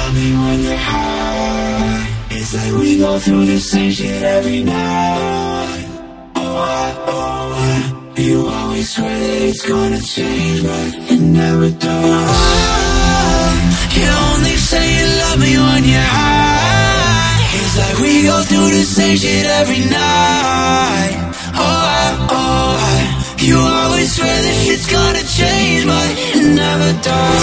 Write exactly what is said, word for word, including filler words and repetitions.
love me when you're high. It's like we go through the same shit every night. Oh, I, oh, I, you always swear that it's gonna change, but it never does. Oh, you only say you love me when you're high. It's like we go through the same shit every night. Oh, I, oh, I, you always swear that shit's gonna change, but it never does.